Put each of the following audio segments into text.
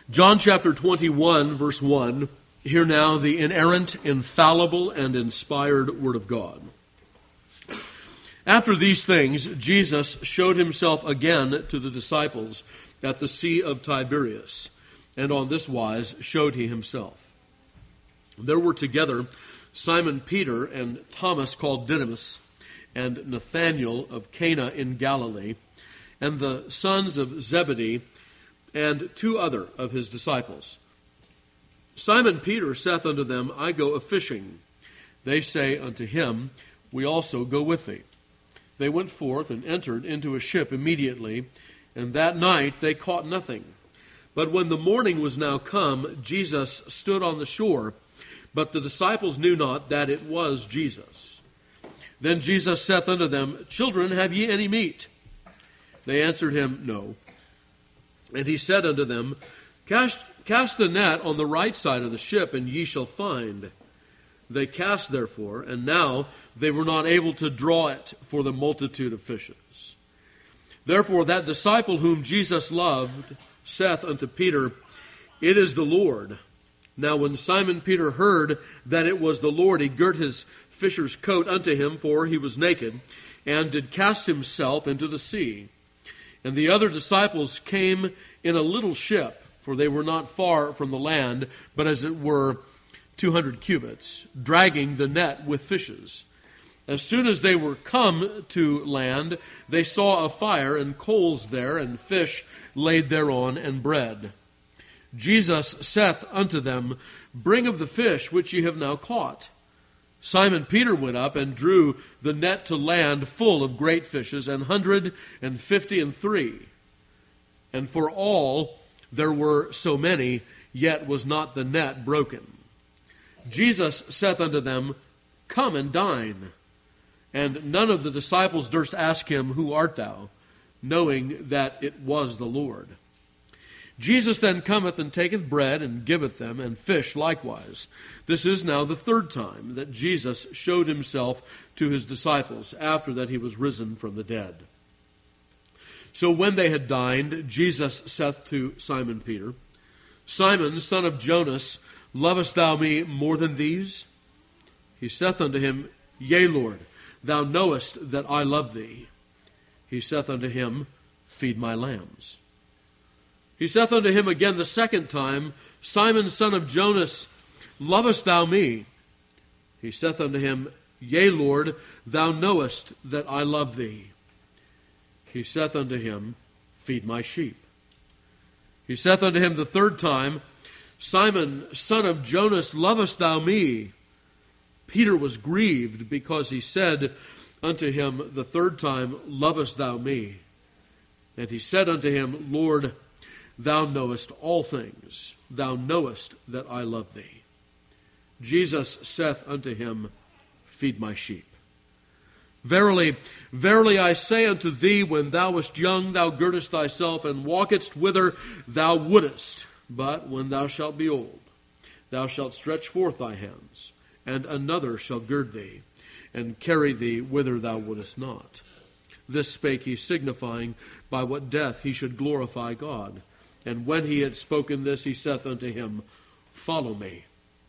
John chapter 21, verse 1. Hear now the inerrant, infallible, and inspired Word of God. After these things, Jesus showed himself again to the disciples at the Sea of Tiberias, and on this wise showed he himself. There were together Simon Peter and Thomas called Didymus, and Nathanael of Cana in Galilee, and the sons of Zebedee, and two other of his disciples. Simon Peter saith unto them, I go a-fishing. They say unto him, We also go with thee. They went forth and entered into a ship immediately, and that night they caught nothing. But when the morning was now come, Jesus stood on the shore, but the disciples knew not that it was Jesus. Then Jesus saith unto them, Children, have ye any meat? They answered him, No. And he said unto them, Cast the net on the right side of the ship, and ye shall find. They cast therefore, and now they were not able to draw it for the multitude of fishes. Therefore that disciple whom Jesus loved saith unto Peter, It is the Lord. Now when Simon Peter heard that it was the Lord, he girt his fisher's coat unto him, for he was naked, and did cast himself into the sea. And the other disciples came in a little ship, for they were not far from the land, but as it were 200 cubits, dragging the net with fishes. As soon as they were come to land, they saw a fire and coals there, and fish laid thereon, and bread. Jesus saith unto them, Bring of the fish which ye have now caught. Simon Peter went up and drew the net to land full of great fishes, 153. And for all there were so many, yet was not the net broken. Jesus saith unto them, Come and dine. And none of the disciples durst ask him, Who art thou? Knowing that it was the Lord. Jesus then cometh and taketh bread and giveth them, and fish likewise. This is now the third time that Jesus showed himself to his disciples, after that he was risen from the dead. So when they had dined, Jesus saith to Simon Peter, Simon, son of Jonas, lovest thou me more than these? He saith unto him, Yea, Lord, thou knowest that I love thee. He saith unto him, Feed my lambs. He saith unto him again the second time, Simon, son of Jonas, lovest thou me? He saith unto him, Yea, Lord, thou knowest that I love thee. He saith unto him, Feed my sheep. He saith unto him the third time, Simon, son of Jonas, lovest thou me? Peter was grieved, because he said unto him the third time, Lovest thou me? And he said unto him, Lord, thou knowest all things. Thou knowest that I love thee. Jesus saith unto him, Feed my sheep. Verily, verily, I say unto thee, when thou wast young, thou girdest thyself, and walkedst whither thou wouldest. But when thou shalt be old, thou shalt stretch forth thy hands, and another shall gird thee, and carry thee whither thou wouldest not. This spake he, signifying by what death he should glorify God. And when he had spoken this, he saith unto him, Follow me.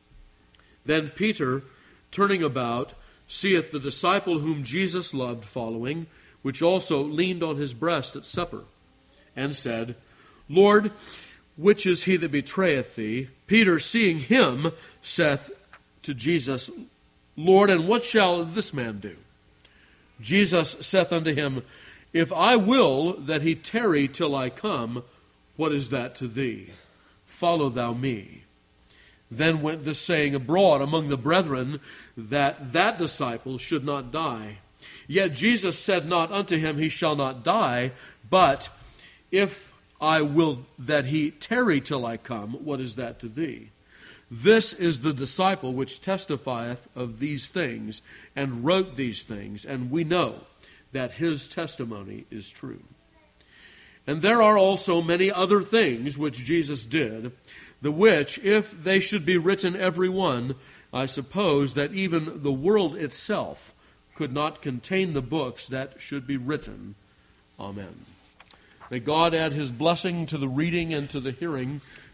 Then Peter, turning about, seeth the disciple whom Jesus loved following, which also leaned on his breast at supper, and said, Lord, which is he that betrayeth thee? Peter, seeing him, saith to Jesus, Lord, and what shall this man do? Jesus saith unto him, If I will that he tarry till I come, what is that to thee? Follow thou me. Then went this saying abroad among the brethren, that that disciple should not die. Yet Jesus said not unto him, He shall not die, but if I will that he tarry till I come, what is that to thee? This is the disciple which testifieth of these things, and wrote these things, and we know that his testimony is true. And there are also many other things which Jesus did, the which, if they should be written every one, I suppose that even the world itself could not contain the books that should be written. Amen. May God add his blessing to the reading and to the hearing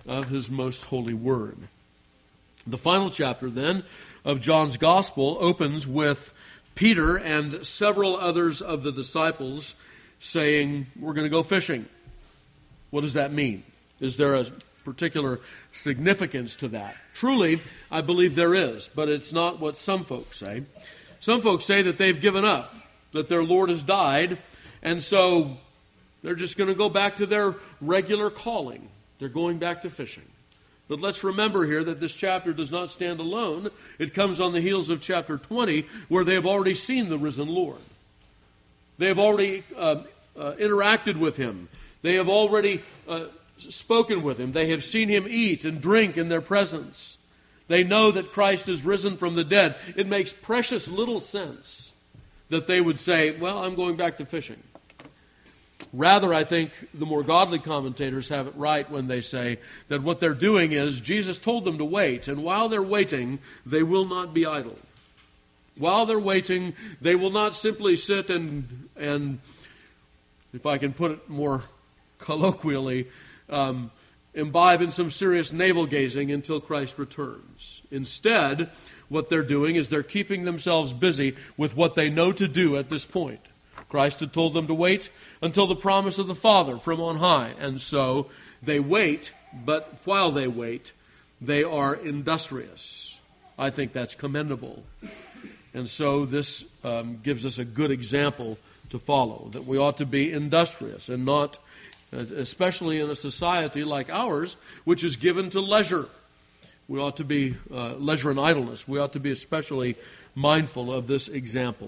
of his most holy word. The final chapter, then, of John's Gospel opens with Peter and several others of the disciples saying, we're going to go fishing. What does that mean? Is there a particular significance to that? Truly, I believe there is, but it's not what some folks say. Some folks say that they've given up, that their Lord has died, and so they're just going to go back to their regular calling. They're going back to fishing. But let's remember here that this chapter does not stand alone. It comes on the heels of chapter 20, where they have already seen the risen Lord. They have already interacted with him. They have already spoken with him. They have seen him eat and drink in their presence. They know that Christ is risen from the dead. It makes precious little sense that they would say, well, I'm going back to fishing. Rather, I think the more godly commentators have it right when they say that what they're doing is Jesus told them to wait, and while they're waiting, they will not be idle. While they're waiting, they will not simply sit and if I can put it more colloquially, imbibe in some serious navel-gazing until Christ returns. Instead, what they're doing is they're keeping themselves busy with what they know to do at this point. Christ had told them to wait until the promise of the Father from on high. And so they wait, but while they wait, they are industrious. I think that's commendable. And so this gives us a good example to follow, that we ought to be industrious and not, especially in a society like ours, which is given to leisure. We ought to be leisure and idleness. We ought to be especially mindful of this example.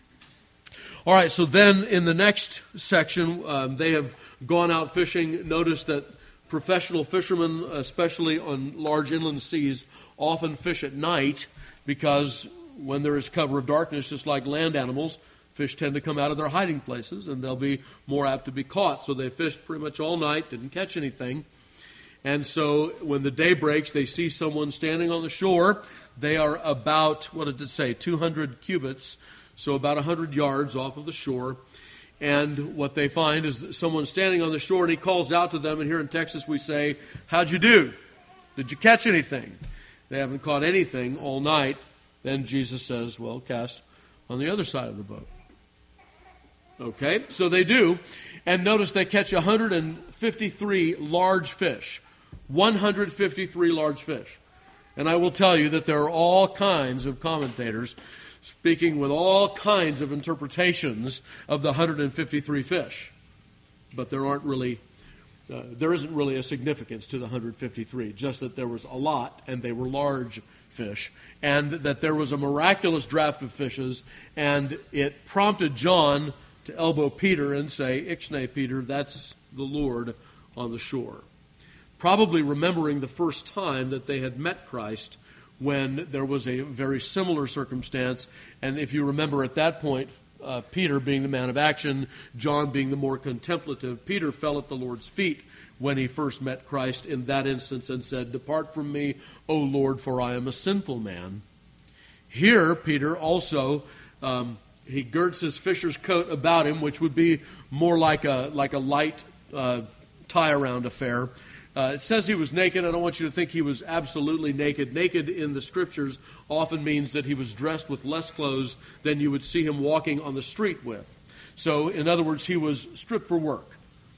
All right, so then in the next section, they have gone out fishing. Notice that professional fishermen, especially on large inland seas, often fish at night because when there is cover of darkness, just like land animals, fish tend to come out of their hiding places and they'll be more apt to be caught. So they fished pretty much all night, didn't catch anything. And so when the day breaks, they see someone standing on the shore. They are about, what did it say, 200 cubits, so about 100 yards off of the shore. And what they find is someone standing on the shore, and he calls out to them. And here in Texas we say, how'd you do? Did you catch anything? They haven't caught anything all night. Then Jesus says, well, cast on the other side of the boat. Okay, so they do. And notice they catch 153 large fish. 153 large fish. And I will tell you that there are all kinds of commentators speaking with all kinds of interpretations of the 153 fish. But there isn't really a significance to the 153, just that there was a lot and they were large fish, and that there was a miraculous draft of fishes, and it prompted John to elbow Peter and say, Ixnay, Peter, that's the Lord on the shore. Probably remembering the first time that they had met Christ when there was a very similar circumstance. And if you remember at that point, Peter being the man of action, John being the more contemplative, Peter fell at the Lord's feet when he first met Christ in that instance and said, Depart from me, O Lord, for I am a sinful man. Here, Peter also, he girds his fisher's coat about him, which would be more like a light tie-around affair. It says he was naked. I don't want you to think he was absolutely naked. Naked in the Scriptures often means that he was dressed with less clothes than you would see him walking on the street with. So, in other words, he was stripped for work.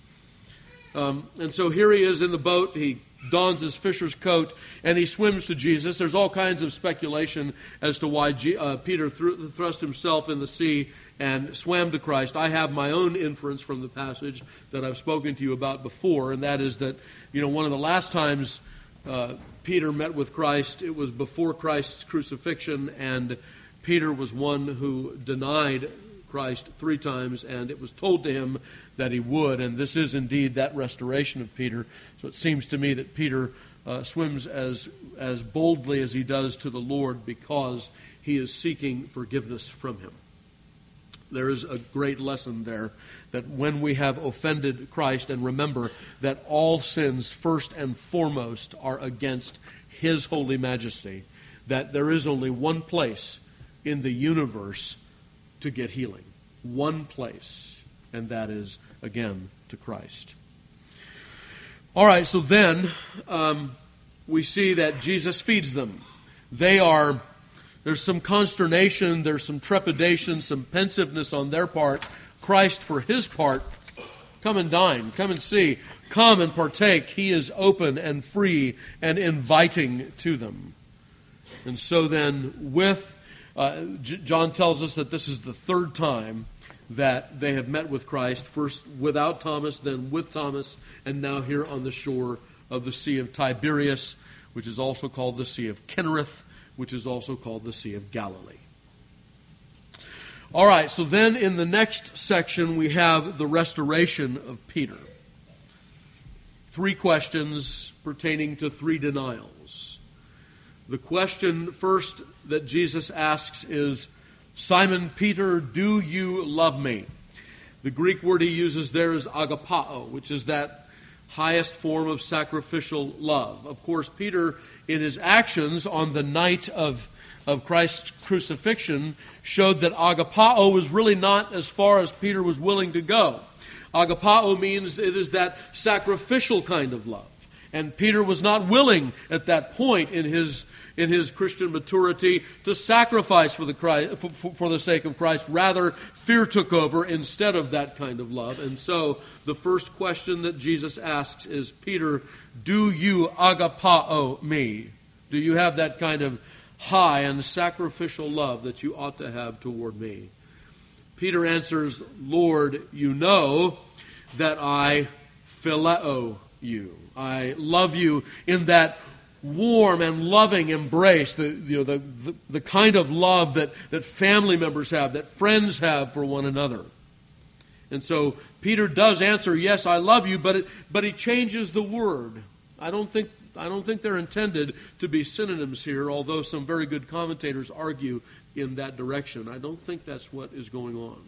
And so here he is in the boat. He dons his fisher's coat, and he swims to Jesus. There's all kinds of speculation as to why Peter thrust himself in the sea and swam to Christ. I have my own inference from the passage that I've spoken to you about before, and that is that, one of the last times Peter met with Christ, it was before Christ's crucifixion, and Peter was one who denied Christ 3 times, and it was told to him that he would, and this is indeed that restoration of Peter. So it seems to me that Peter swims as boldly as he does to the Lord because he is seeking forgiveness from him. There is a great lesson there that when we have offended Christ, and remember that all sins first and foremost are against his holy majesty, that there is only one place in the universe to get healing. One place, and that is, again, to Christ. All right, so then we see that Jesus feeds them. There's some consternation, there's some trepidation, some pensiveness on their part. Christ, for his part, come and dine, come and see, come and partake. He is open and free and inviting to them. And so then John tells us that this is the third time that they have met with Christ, first without Thomas, then with Thomas, and now here on the shore of the Sea of Tiberias, which is also called the Sea of Kinnereth, which is also called the Sea of Galilee. All right, so then in the next section we have the restoration of Peter. 3 questions pertaining to 3 denials. The question first that Jesus asks is, Simon Peter, do you love me? The Greek word he uses there is agapao, which is that highest form of sacrificial love. Of course, Peter, in his actions on the night of Christ's crucifixion, showed that agapao was really not as far as Peter was willing to go. Agapao means it is that sacrificial kind of love. And Peter was not willing at that point in his Christian maturity to sacrifice for the sake of Christ. Rather, fear took over instead of that kind of love. And so the first question that Jesus asks is, Peter, do you agapao me? Do you have that kind of high and sacrificial love that you ought to have toward me? Peter answers, Lord, you know that I phileo you. I love you in that warm and loving embrace, the kind of love that family members have, that friends have for one another. And so Peter does answer, yes, I love you, but he changes the word. I don't think they're intended to be synonyms here, although some very good commentators argue in that direction. I don't think that's what is going on.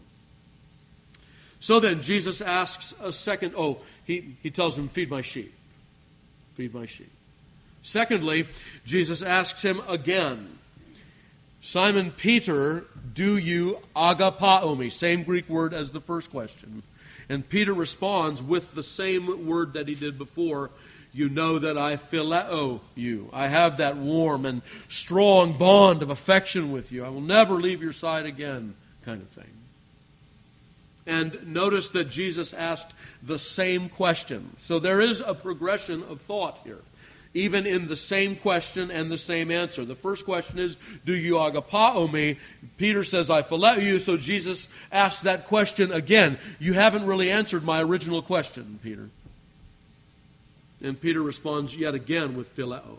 So then Jesus asks a second, he tells him, feed my sheep. Feed my sheep. Secondly, Jesus asks him again, Simon Peter, do you agapao me? Same Greek word as the first question. And Peter responds with the same word that he did before, you know that I phileo you. I have that warm and strong bond of affection with you. I will never leave your side again, kind of thing. And notice that Jesus asked the same question. So there is a progression of thought here, even in the same question and the same answer. The first question is, do you agapao me? Peter says, I phileo you. So Jesus asks that question again. You haven't really answered my original question, Peter. And Peter responds yet again with phileo.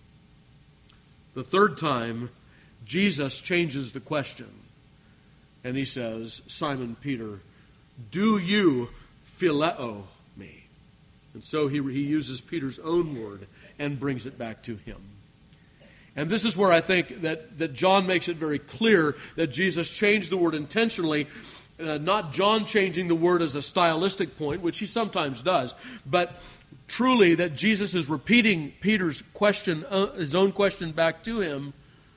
The third time, Jesus changes the question. And he says, Simon Peter, do you phileo me? And so he uses Peter's own word and brings it back to him. And this is where I think that John makes it very clear that Jesus changed the word intentionally, not John changing the word as a stylistic point, which he sometimes does, but truly that Jesus is repeating Peter's question, his own question back to him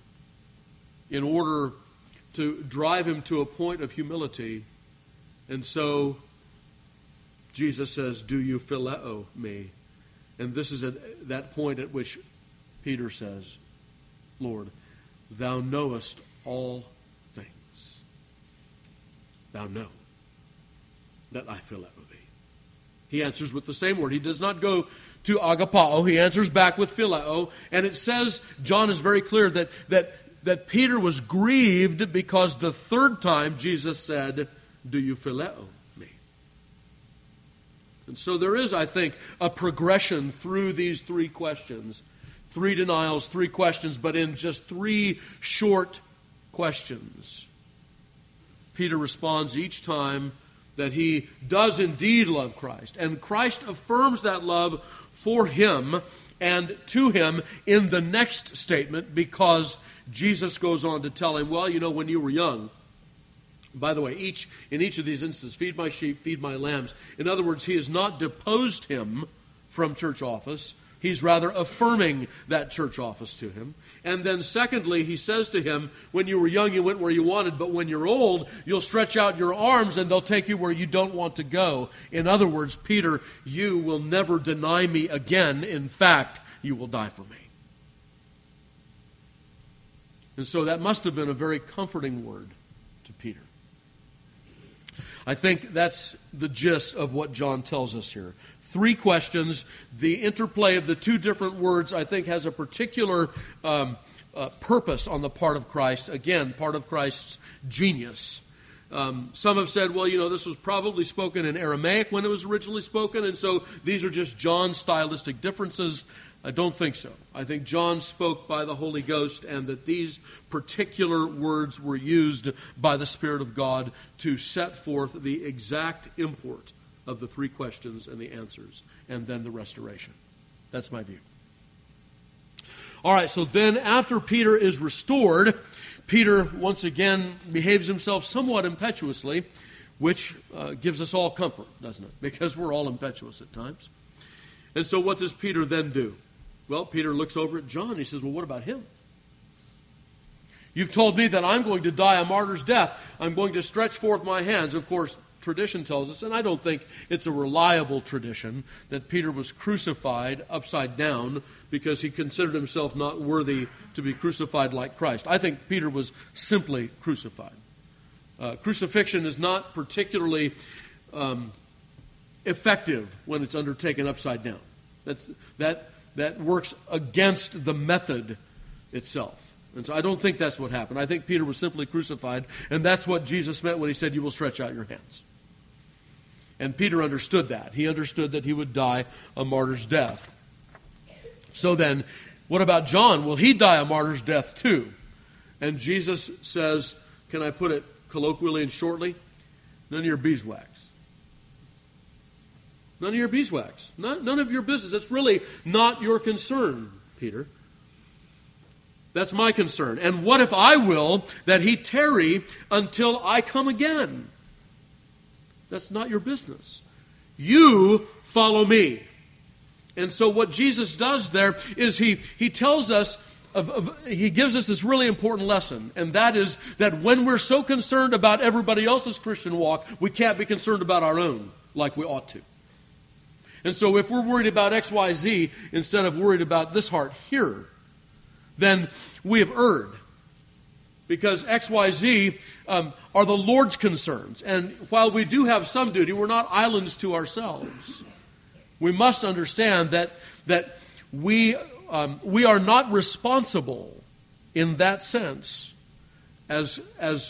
in order to drive him to a point of humility. And so Jesus says, do you phileo me? And this is at that point at which Peter says, Lord, thou knowest all things. Thou know that I phileo thee. He answers with the same word. He does not go to agapao. He answers back with phileo. And it says, John is very clear that Peter was grieved because the third time Jesus said, do you phileo me? And so there is, I think, a progression through these 3 questions. 3 denials, 3 questions, but in just 3 short questions. Peter responds each time that he does indeed love Christ. And Christ affirms that love for him and to him in the next statement, because Jesus goes on to tell him, well, when you were young, by the way, in each of these instances, feed my sheep, feed my lambs. In other words, he has not deposed him from church office. He's rather affirming that church office to him. And then secondly, he says to him, when you were young, you went where you wanted, but when you're old, you'll stretch out your arms and they'll take you where you don't want to go. In other words, Peter, you will never deny me again. In fact, you will die for me. And so that must have been a very comforting word to Peter. I think that's the gist of what John tells us here. 3 questions. The interplay of the 2 different words, I think, has a particular purpose on the part of Christ. Again, part of Christ's genius. Some have said, well, this was probably spoken in Aramaic when it was originally spoken, and so these are just John's stylistic differences. I don't think so. I think John spoke by the Holy Ghost, and that these particular words were used by the Spirit of God to set forth the exact import of the 3 questions and the answers, and then the restoration. That's my view. All right, so then after Peter is restored, Peter once again behaves himself somewhat impetuously, which gives us all comfort, doesn't it? Because we're all impetuous at times. And so what does Peter then do? Well, Peter looks over at John and he says, well, what about him? You've told me that I'm going to die a martyr's death. I'm going to stretch forth my hands. Of course, tradition tells us, and I don't think it's a reliable tradition, that Peter was crucified upside down because he considered himself not worthy to be crucified like Christ. I think Peter was simply crucified. Crucifixion is not particularly effective when it's undertaken upside down. That works against the method itself. And so I don't think that's what happened. I think Peter was simply crucified, and that's what Jesus meant when he said, you will stretch out your hands. And Peter understood that. He understood that he would die a martyr's death. So then, what about John? Will he die a martyr's death too? And Jesus says, can I put it colloquially and shortly? None of your beeswax. None of your beeswax. None of your business. It's really not your concern, Peter. That's my concern. And what if I will that he tarry until I come again? That's not your business. You follow me. And so what Jesus does there is he tells us, he gives us this really important lesson, and that is that when we're so concerned about everybody else's Christian walk, we can't be concerned about our own like we ought to. And so if we're worried about X, Y, Z instead of worried about this heart here, then we have erred. Because X, Y, Z are the Lord's concerns. And while we do have some duty, we're not islands to ourselves. We must understand that we are not responsible in that sense as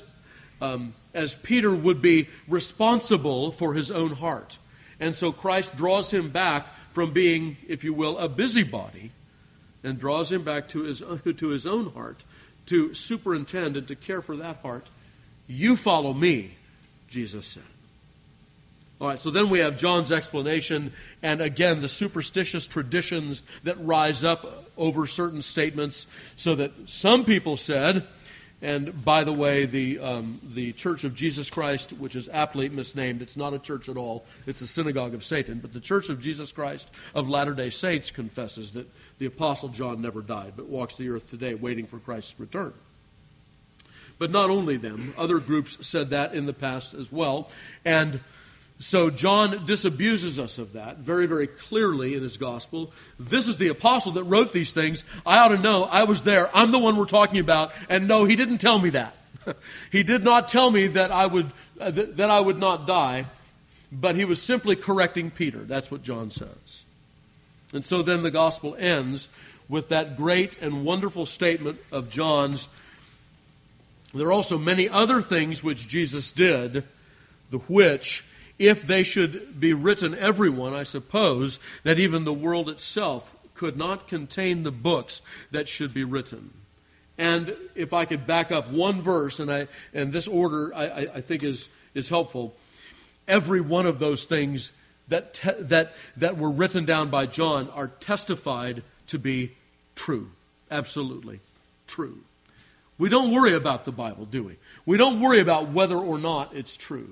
Peter would be responsible for his own heart. And so Christ draws him back from being, if you will, a busybody, and draws him back to his own heart, to superintend and to care for that heart. You follow me, Jesus said. All right, so then we have John's explanation, and again, the superstitious traditions that rise up over certain statements, so that some people said, and by the way, the Church of Jesus Christ, which is aptly misnamed, it's not a church at all, it's a synagogue of Satan, but the Church of Jesus Christ of Latter-day Saints confesses that the Apostle John never died, but walks the earth today waiting for Christ's return. But not only them, other groups said that in the past as well, and so John disabuses us of that very, very clearly in his gospel. This is the apostle that wrote these things. I ought to know. I was there. I'm the one we're talking about. And no, he didn't tell me that. He did not tell me that I would not die, but he was simply correcting Peter. That's what John says. And so then the gospel ends with that great and wonderful statement of John's. There are also many other things which Jesus did, the which, if they should be written, everyone, I suppose, that even the world itself could not contain the books that should be written. And if I could back up one verse, and this order I think is helpful, every one of those things that were written down by John are testified to be true. Absolutely true. We don't worry about the Bible, do we? We don't worry about whether or not it's true.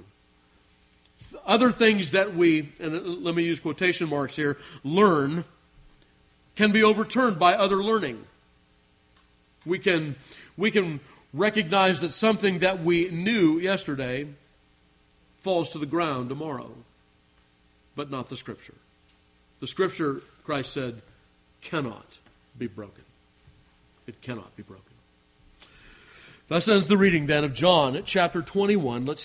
Other things that we, and let me use quotation marks here, learn can be overturned by other learning. We can recognize that something that we knew yesterday falls to the ground tomorrow, but not the Scripture. The Scripture, Christ said, cannot be broken. It cannot be broken. Thus ends the reading then of John chapter 21. Let's